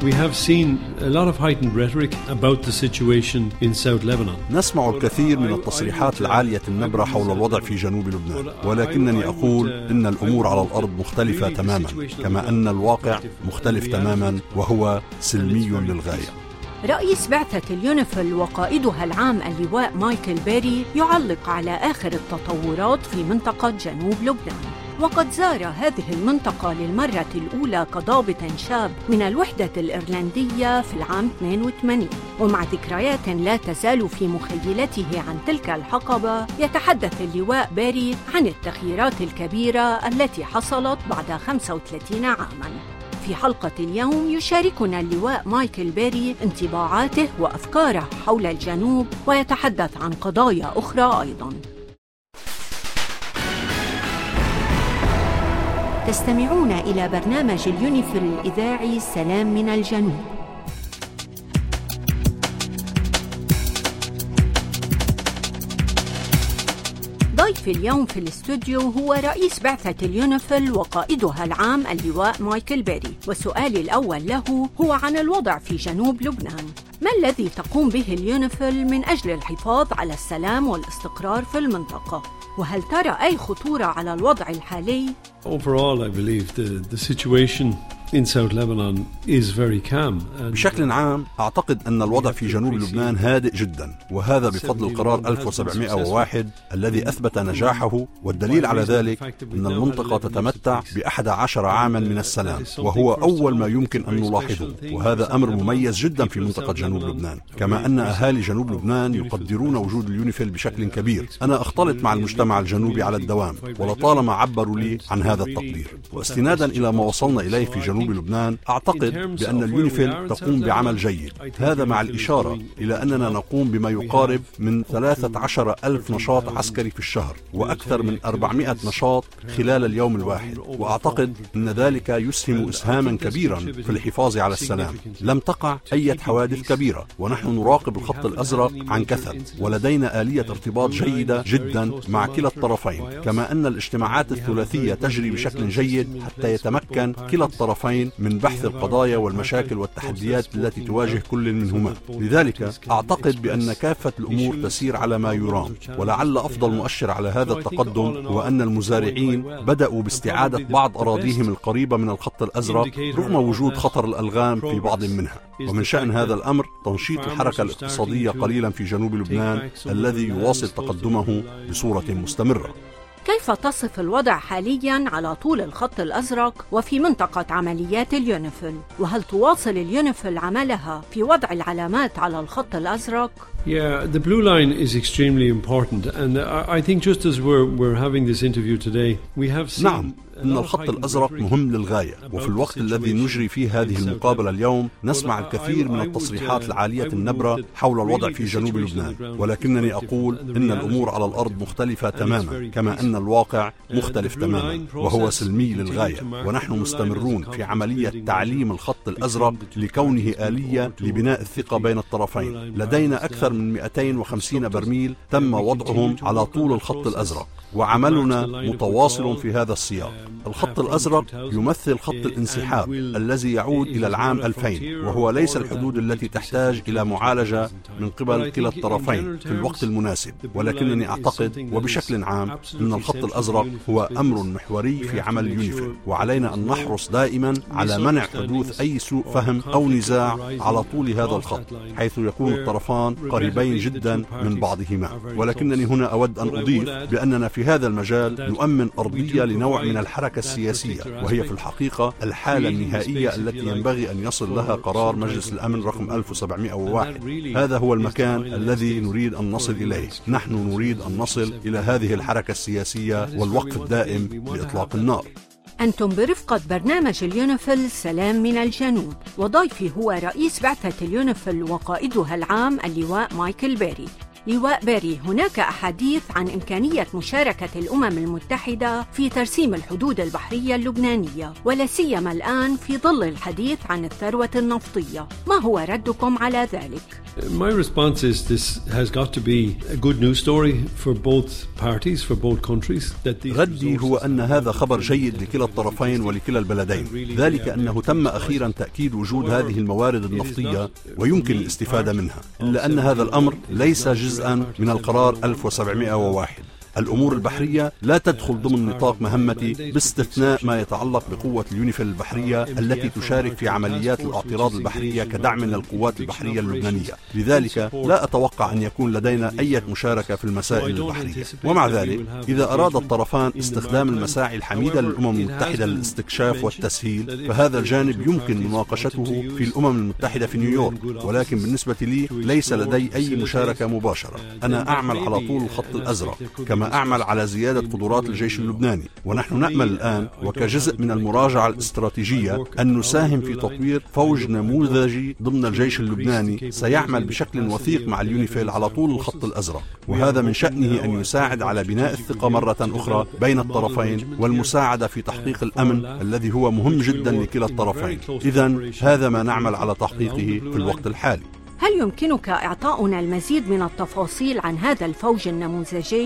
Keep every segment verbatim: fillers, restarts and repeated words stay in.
We have seen a lot of heightened rhetoric about the situation in South Lebanon. نسمع الكثير من التصريحات العالية النبرة حول الوضع في جنوب لبنان، ولكنني أقول إن الأمور على الأرض مختلفة تماما، كما أن الواقع مختلف تماما وهو سلمي للغاية. رئيس بعثة اليونيفيل وقائدها العام اللواء مايكل بيري يعلق على آخر التطورات في منطقة جنوب لبنان. وقد زار هذه المنطقة للمرة الأولى كضابط شاب من الوحدة الإيرلندية في العام اثنين وثمانين، ومع ذكريات لا تزال في مخيلته عن تلك الحقبة يتحدث اللواء بيري عن التغييرات الكبيرة التي حصلت بعد خمسة وثلاثين عاماً. في حلقة اليوم يشاركنا اللواء مايكل بيري انطباعاته وأفكاره حول الجنوب، ويتحدث عن قضايا أخرى أيضاً. تستمعون إلى برنامج اليونيفيل الإذاعي سلام من الجنوب. ضيف اليوم في الاستوديو هو رئيس بعثة اليونيفيل وقائدها العام اللواء مايكل بيري، وسؤالي الأول له هو عن الوضع في جنوب لبنان. ما الذي تقوم به اليونيفيل من أجل الحفاظ على السلام والاستقرار في المنطقة؟ وهل ترى أي خطورة على الوضع الحالي؟ Overall, I believe the, the situation in South Lebanon is very calm. بشكل عام أعتقد أن الوضع في جنوب لبنان هادئ جدا، وهذا بفضل القرار ألف وسبعمائة وواحد الذي أثبت نجاحه، والدليل على ذلك أن المنطقة تتمتع بأحد عشر عاما من السلام، وهو أول ما يمكن أن نلاحظه، وهذا أمر مميز جدا في منطقة جنوب لبنان. كما أن أهالي جنوب لبنان يقدرون وجود اليونيفيل بشكل كبير. أنا أختلط مع المجتمع الجنوبي على الدوام، ولطالما عبروا لي عن هذا التقدير. واستنادا إلى ما وصلنا إليه في جنوب لبنان، أعتقد بأن اليونيفيل تقوم بعمل جيد، هذا مع الإشارة إلى أننا نقوم بما يقارب من ثلاثة عشر ألف نشاط عسكري في الشهر، وأكثر من أربعمائة نشاط خلال اليوم الواحد، وأعتقد أن ذلك يسهم إسهاما كبيرا في الحفاظ على السلام. لم تقع أي حوادث كبيرة، ونحن نراقب الخط الأزرق عن كثب، ولدينا آلية ارتباط جيدة جدا مع كلا الطرفين، كما أن الاجتماعات الثلاثية تجري بشكل جيد حتى يتمكن كلا الطرفين من بحث القضايا والمشاكل والتحديات التي تواجه كل منهما. لذلك أعتقد بأن كافة الأمور تسير على ما يرام، ولعل أفضل مؤشر على هذا التقدم هو أن المزارعين بدأوا باستعادة بعض أراضيهم القريبة من الخط الأزرق رغم وجود خطر الألغام في بعض منها. ومن شأن هذا الأمر تنشيط الحركة الاقتصادية قليلا في جنوب لبنان الذي يواصل تقدمه بصورة مستمرة. كيف تصف الوضع حالياً على طول الخط الأزرق وفي منطقة عمليات اليونيفيل؟ وهل تواصل اليونيفيل عملها في وضع العلامات على الخط الأزرق؟ Yeah, the blue line is extremely important, and I think just as we're we're having this interview today, we have seen. نعم، إن الخط الأزرق مهم للغاية، وفي الوقت الذي نجري فيه هذه المقابلة اليوم نسمع الكثير من التصريحات العالية النبرة حول الوضع في جنوب لبنان، ولكنني أقول إن الأمور على الأرض مختلفة تماما، كما أن الواقع مختلف تماما وهو سلمي للغاية. ونحن مستمرون في عملية تعليم الخط الأزرق لكونه آلية لبناء الثقة بين الطرفين. لدينا أكثر من مئتين وخمسين برميل تم وضعهم على طول الخط الأزرق، وعملنا متواصل في هذا السياق. الخط الأزرق يمثل خط الانسحاب الذي يعود إلى العام ألفين، وهو ليس الحدود التي تحتاج إلى معالجة من قبل كلا الطرفين في الوقت المناسب. ولكنني أعتقد وبشكل عام أن الخط الأزرق هو أمر محوري في عمل اليونيفيل، وعلينا أن نحرص دائما على منع حدوث أي سوء فهم أو نزاع على طول هذا الخط، حيث يكون الطرفان قريبين جدا من بعضهما. ولكنني هنا أود أن أضيف بأننا في هذا المجال نؤمن أرضية لنوع من الحركة السياسية، وهي في الحقيقة الحالة النهائية التي ينبغي أن يصل لها قرار مجلس الأمن رقم ألف وسبعمائة وواحد. هذا هو المكان الذي نريد أن نصل إليه. نحن نريد أن نصل إلى هذه الحركة السياسية والوقف الدائم لإطلاق النار. أنتم برفقة برنامج اليونيفيل سلام من الجنوب، وضيفي هو رئيس بعثة اليونيفيل وقائدها العام اللواء مايكل بيري. لواء بيري، هناك أحاديث عن إمكانية مشاركة الأمم المتحدة في ترسيم الحدود البحرية اللبنانية، ولا سيما الآن في ظل الحديث عن الثروة النفطية. ما هو ردكم على ذلك؟ My response is this has got to be a good news story for both parties, for both countries. ردي هو أن هذا خبر جيد لكلا الطرفين ولكلا البلدين، ذلك أنه تم أخيرا تأكيد وجود هذه الموارد النفطية ويمكن الاستفادة منها، إلا أن هذا الأمر ليس جزءا من القرار ألف وسبعمائة وواحد. الأمور البحرية لا تدخل ضمن نطاق مهمتي باستثناء ما يتعلق بقوة اليونيفيل البحرية التي تشارك في عمليات الاعتراض البحرية كدعم للقوات البحرية اللبنانية، لذلك لا أتوقع أن يكون لدينا أي مشاركة في المسائل البحرية. ومع ذلك إذا أراد الطرفان استخدام المساعي الحميدة للأمم المتحدة للاستكشاف والتسهيل فهذا الجانب يمكن مناقشته في الأمم المتحدة في نيويورك، ولكن بالنسبة لي ليس لدي أي مشاركة مباشرة. أنا أعمل على طول الخط الأزرق كما أعمل على زيادة قدرات الجيش اللبناني، ونحن نأمل الآن وكجزء من المراجعة الاستراتيجية أن نساهم في تطوير فوج نموذجي ضمن الجيش اللبناني سيعمل بشكل وثيق مع اليونيفيل على طول الخط الأزرق، وهذا من شأنه أن يساعد على بناء الثقة مرة أخرى بين الطرفين والمساعدة في تحقيق الأمن الذي هو مهم جدا لكلا الطرفين. إذن هذا ما نعمل على تحقيقه في الوقت الحالي. هل يمكنك إعطاؤنا المزيد من التفاصيل عن هذا الفوج النموذجي؟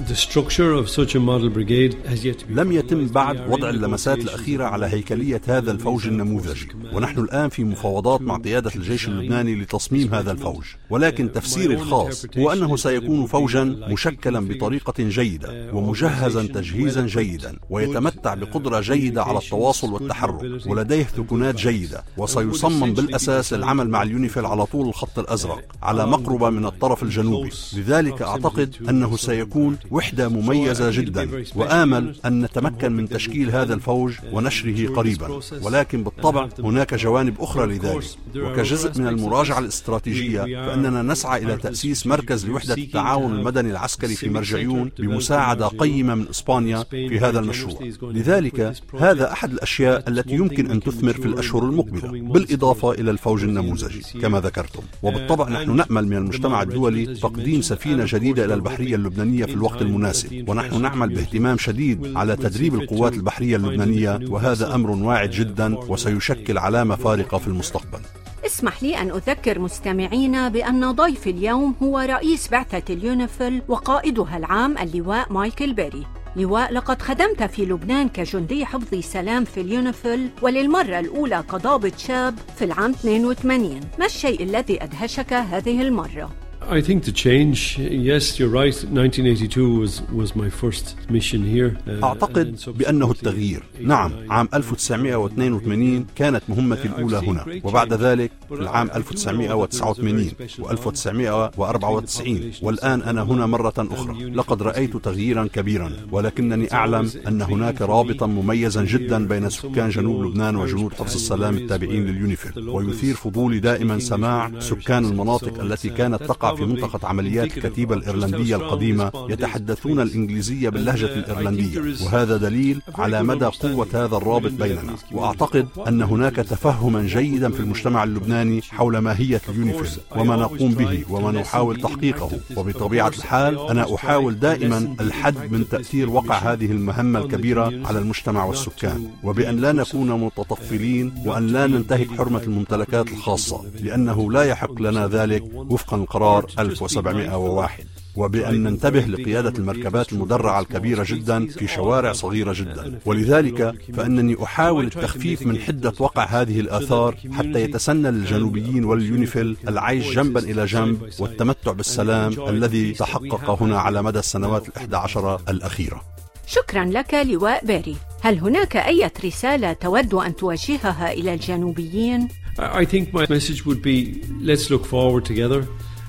لم يتم بعد وضع اللمسات الأخيرة على هيكلية هذا الفوج النموذجي، ونحن الآن في مفاوضات مع قيادة الجيش اللبناني لتصميم هذا الفوج، ولكن تفسيري الخاص هو أنه سيكون فوجا مشكلا بطريقة جيدة ومجهزا تجهيزا جيدا ويتمتع بقدرة جيدة على التواصل والتحرك ولديه ثكنات جيدة، وسيصمم بالأساس للعمل مع اليونيفيل على طول الخط الأزرق على مقربة من الطرف الجنوبي. لذلك أعتقد أنه سيكون وحدة مميزة جدا، وآمل أن نتمكن من تشكيل هذا الفوج ونشره قريبا، ولكن بالطبع هناك جوانب أخرى لذلك. وكجزء من المراجعة الاستراتيجية فإننا نسعى إلى تأسيس مركز لوحدة التعاون المدني العسكري في مرجعيون بمساعدة قيمة من إسبانيا في هذا المشروع. لذلك هذا أحد الأشياء التي يمكن أن تثمر في الأشهر المقبلة، بالإضافة إلى الفوج النموذجي كما ذكرتم. وبالطبع نحن نأمل من المجتمع الدولي تقديم سفينة جديدة إلى البحرية اللبنانية في الوقت المناسب، ونحن نعمل باهتمام شديد على تدريب القوات البحرية اللبنانية، وهذا أمر واعد جدا وسيشكل علامة فارقة في المستقبل. اسمح لي أن أذكر مستمعينا بأن ضيف اليوم هو رئيس بعثة اليونيفيل وقائدها العام اللواء مايكل بيري. لواء، لقد خدمت في لبنان كجندي حفظ سلام في اليونيفيل وللمرة الأولى كضابط شاب في العام اثنين وثمانين. ما الشيء الذي أدهشك هذه المرة؟ I think the change, yes, you're right, nineteen eighty-two was, was my first mission here. Uh, أعتقد بأنه التغيير. نعم، عام ألف وتسعمائة واثنين وثمانين كانت مهمتي الأولى هنا، وبعد ذلك في العام ألف وتسعمائة وتسعة وثمانين وألف وتسعمائة وأربعة وتسعين، والآن أنا هنا مرة أخرى. لقد رأيت تغييرا كبيرا، ولكنني أعلم أن هناك رابطا مميزا جدا بين سكان جنوب لبنان وجنود حفظ السلام التابعين لليونيفيل، ويثير فضولي دائما سماع سكان المناطق التي كانت تقع في منطقة عمليات الكتيبة الإيرلندية القديمة يتحدثون الإنجليزية باللهجة الإيرلندية، وهذا دليل على مدى قوة هذا الرابط بيننا. وأعتقد أن هناك تفهما جيدا في المجتمع اللبناني حول ماهية اليونيفيل وما نقوم به وما نحاول تحقيقه، وبطبيعة الحال أنا أحاول دائما الحد من تأثير وقع هذه المهمة الكبيرة على المجتمع والسكان، وبأن لا نكون متطفلين وأن لا ننتهك حرمة الممتلكات الخاصة، لأنه لا يحق لنا ذلك وفقا القرار ألف وسبعمائة وواحد، وبأن ننتبه لقيادة المركبات المدرعة الكبيرة جدا في شوارع صغيرة جدا. ولذلك فإنني أحاول التخفيف من حدة وقع هذه الآثار حتى يتسنى للجنوبيين واليونيفيل العيش جنبا إلى جنب والتمتع بالسلام الذي تحقق هنا على مدى السنوات الإحدى عشرة الأخيرة. شكرا لك لواء بيري. هل هناك أي رسالة تود أن توجهها إلى الجنوبيين؟ I think my message would be let's look forward together.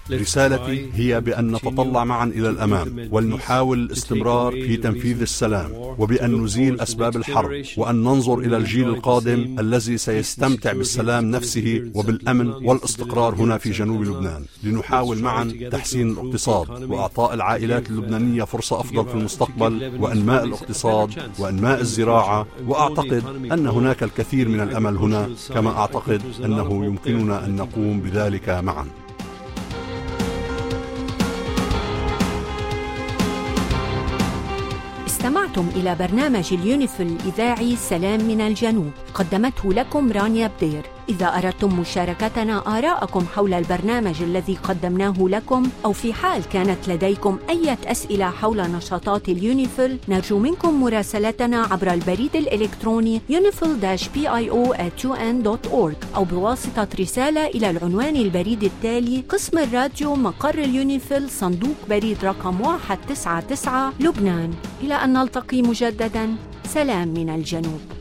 رسالتي هي بأن نتطلع معا إلى الأمام ولنحاول الاستمرار في تنفيذ السلام، وبأن نزيل أسباب الحرب، وأن ننظر إلى الجيل القادم الذي سيستمتع بالسلام نفسه وبالأمن والاستقرار هنا في جنوب لبنان، لنحاول معا تحسين الاقتصاد وإعطاء العائلات اللبنانية فرصة أفضل في المستقبل، وأنماء الاقتصاد وأنماء الزراعة. وأعتقد أن هناك الكثير من الأمل هنا، كما أعتقد أنه يمكننا أن نقوم بذلك معا. استمعتم إلى برنامج اليونيفيل الإذاعي سلام من الجنوب، قدمته لكم رانيا بدير. إذا أردتم مشاركتنا آراءكم حول البرنامج الذي قدمناه لكم، أو في حال كانت لديكم أي أسئلة حول نشاطات اليونيفيل، نرجو منكم مراسلتنا عبر البريد الإلكتروني يونيفيل بي آي أو آت يو إن دوت أورج أو بواسطة رسالة إلى العنوان البريد التالي: قسم الراديو، مقر اليونيفيل، صندوق بريد رقم واحد تسعة تسعة، لبنان. إلى أن نلتقي مجددا، سلام من الجنوب.